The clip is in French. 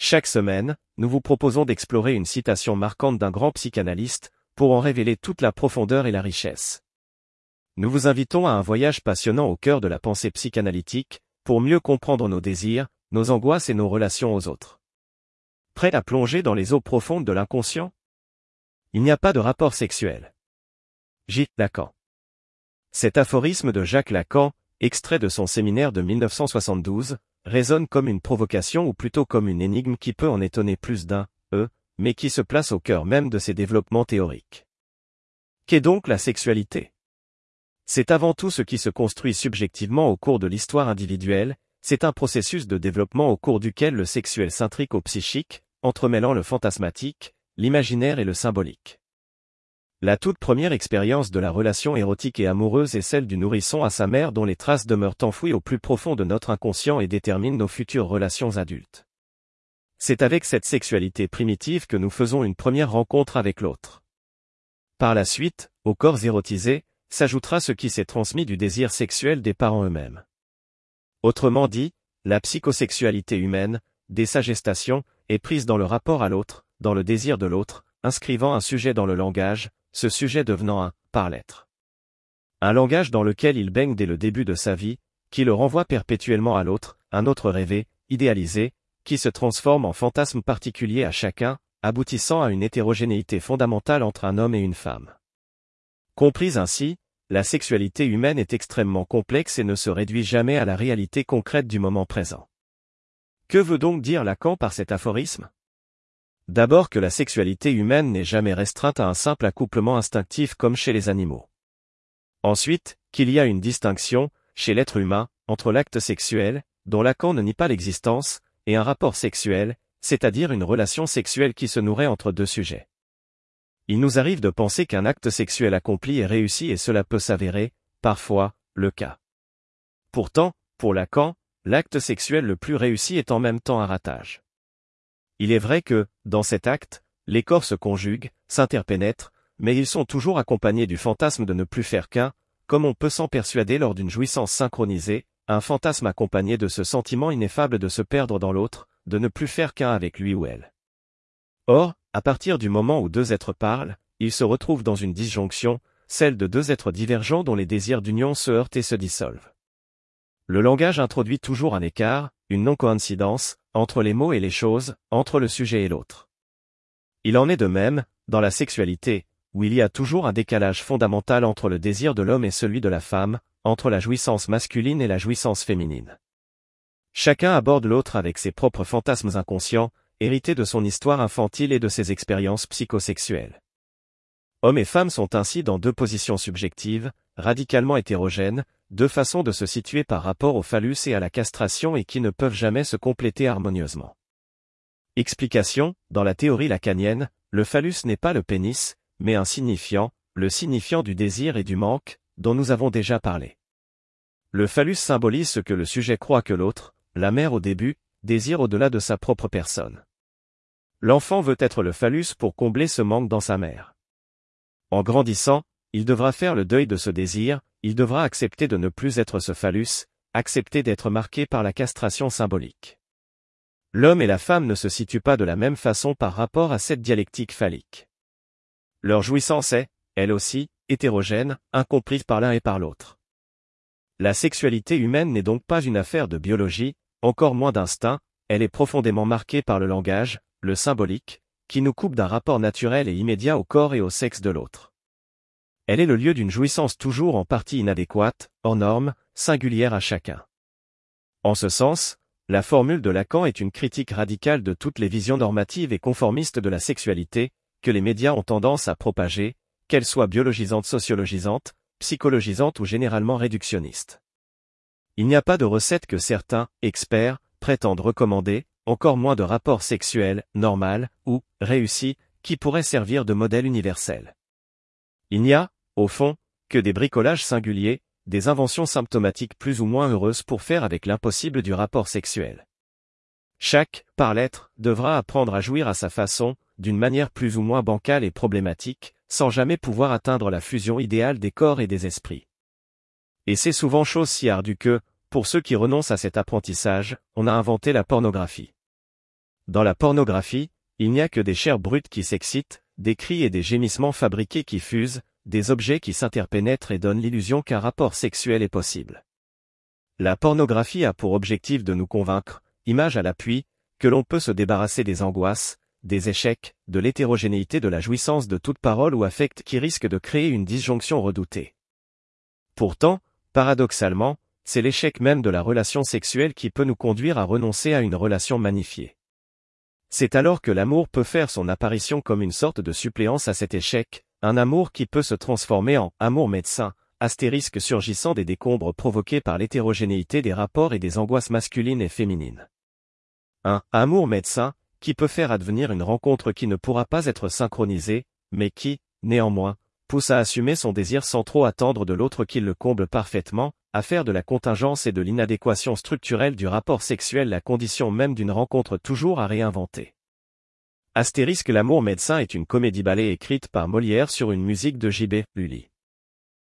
Chaque semaine, nous vous proposons d'explorer une citation marquante d'un grand psychanalyste, pour en révéler toute la profondeur et la richesse. Nous vous invitons à un voyage passionnant au cœur de la pensée psychanalytique, pour mieux comprendre nos désirs, nos angoisses et nos relations aux autres. Prêt à plonger dans les eaux profondes de l'inconscient? Il n'y a pas de rapport sexuel. J. Lacan. Cet aphorisme de Jacques Lacan, extrait de son séminaire de 1972, résonne comme une provocation ou plutôt comme une énigme qui peut en étonner plus d'un, mais qui se place au cœur même de ses développements théoriques. Qu'est donc la sexualité? C'est avant tout ce qui se construit subjectivement au cours de l'histoire individuelle, c'est un processus de développement au cours duquel le sexuel s'intrique au psychique, entremêlant le fantasmatique, l'imaginaire et le symbolique. La toute première expérience de la relation érotique et amoureuse est celle du nourrisson à sa mère dont les traces demeurent enfouies au plus profond de notre inconscient et déterminent nos futures relations adultes. C'est avec cette sexualité primitive que nous faisons une première rencontre avec l'autre. Par la suite, aux corps érotisés, s'ajoutera ce qui s'est transmis du désir sexuel des parents eux-mêmes. Autrement dit, la psychosexualité humaine, dès sa gestation, est prise dans le rapport à l'autre, dans le désir de l'autre, inscrivant un sujet dans le langage, ce sujet devenant un « par-l'être ». Un langage dans lequel il baigne dès le début de sa vie, qui le renvoie perpétuellement à l'autre, un autre rêvé, idéalisé, qui se transforme en fantasme particulier à chacun, aboutissant à une hétérogénéité fondamentale entre un homme et une femme. Comprise ainsi, la sexualité humaine est extrêmement complexe et ne se réduit jamais à la réalité concrète du moment présent. Que veut donc dire Lacan par cet aphorisme? D'abord que la sexualité humaine n'est jamais restreinte à un simple accouplement instinctif comme chez les animaux. Ensuite, qu'il y a une distinction, chez l'être humain, entre l'acte sexuel, dont Lacan ne nie pas l'existence, et un rapport sexuel, c'est-à-dire une relation sexuelle qui se nourrit entre deux sujets. Il nous arrive de penser qu'un acte sexuel accompli est réussi et cela peut s'avérer, parfois, le cas. Pourtant, pour Lacan, l'acte sexuel le plus réussi est en même temps un ratage. Il est vrai que, dans cet acte, les corps se conjuguent, s'interpénètrent, mais ils sont toujours accompagnés du fantasme de ne plus faire qu'un, comme on peut s'en persuader lors d'une jouissance synchronisée, un fantasme accompagné de ce sentiment ineffable de se perdre dans l'autre, de ne plus faire qu'un avec lui ou elle. Or, à partir du moment où deux êtres parlent, ils se retrouvent dans une disjonction, celle de deux êtres divergents dont les désirs d'union se heurtent et se dissolvent. Le langage introduit toujours un écart, une non-coïncidence, entre les mots et les choses, entre le sujet et l'autre. Il en est de même, dans la sexualité, où il y a toujours un décalage fondamental entre le désir de l'homme et celui de la femme, entre la jouissance masculine et la jouissance féminine. Chacun aborde l'autre avec ses propres fantasmes inconscients, hérités de son histoire infantile et de ses expériences psychosexuelles. Hommes et femmes sont ainsi dans deux positions subjectives, radicalement hétérogènes, deux façons de se situer par rapport au phallus et à la castration et qui ne peuvent jamais se compléter harmonieusement. Explication, dans la théorie lacanienne, le phallus n'est pas le pénis, mais un signifiant, le signifiant du désir et du manque, dont nous avons déjà parlé. Le phallus symbolise ce que le sujet croit que l'autre, la mère au début, désire au-delà de sa propre personne. L'enfant veut être le phallus pour combler ce manque dans sa mère. En grandissant, il devra faire le deuil de ce désir, il devra accepter de ne plus être ce phallus, accepter d'être marqué par la castration symbolique. L'homme et la femme ne se situent pas de la même façon par rapport à cette dialectique phallique. Leur jouissance est, elle aussi, hétérogène, incomprise par l'un et par l'autre. La sexualité humaine n'est donc pas une affaire de biologie, encore moins d'instinct, elle est profondément marquée par le langage, le symbolique, qui nous coupe d'un rapport naturel et immédiat au corps et au sexe de l'autre. Elle est le lieu d'une jouissance toujours en partie inadéquate, hors norme, singulière à chacun. En ce sens, la formule de Lacan est une critique radicale de toutes les visions normatives et conformistes de la sexualité, que les médias ont tendance à propager, qu'elles soient biologisantes, sociologisantes, psychologisantes ou généralement réductionnistes. Il n'y a pas de recette que certains, experts, prétendent recommander, encore moins de rapport sexuel, normal, ou, réussi, qui pourrait servir de modèle universel. Il n'y a, au fond, que des bricolages singuliers, des inventions symptomatiques plus ou moins heureuses pour faire avec l'impossible du rapport sexuel. Chaque, par l'être, devra apprendre à jouir à sa façon, d'une manière plus ou moins bancale et problématique, sans jamais pouvoir atteindre la fusion idéale des corps et des esprits. Et c'est souvent chose si ardue que, pour ceux qui renoncent à cet apprentissage, on a inventé la pornographie. Dans la pornographie, il n'y a que des chairs brutes qui s'excitent, des cris et des gémissements fabriqués qui fusent, des objets qui s'interpénètrent et donnent l'illusion qu'un rapport sexuel est possible. La pornographie a pour objectif de nous convaincre, image à l'appui, que l'on peut se débarrasser des angoisses, des échecs, de l'hétérogénéité de la jouissance de toute parole ou affect qui risque de créer une disjonction redoutée. Pourtant, paradoxalement, c'est l'échec même de la relation sexuelle qui peut nous conduire à renoncer à une relation magnifiée. C'est alors que l'amour peut faire son apparition comme une sorte de suppléance à cet échec, un amour qui peut se transformer en « amour médecin », astérisque surgissant des décombres provoqués par l'hétérogénéité des rapports et des angoisses masculines et féminines. Un « amour médecin » qui peut faire advenir une rencontre qui ne pourra pas être synchronisée, mais qui, néanmoins, pousse à assumer son désir sans trop attendre de l'autre qu'il le comble parfaitement, à faire de la contingence et de l'inadéquation structurelle du rapport sexuel la condition même d'une rencontre toujours à réinventer. Astérisque l'amour médecin est une comédie ballet écrite par Molière sur une musique de J.B. Lully.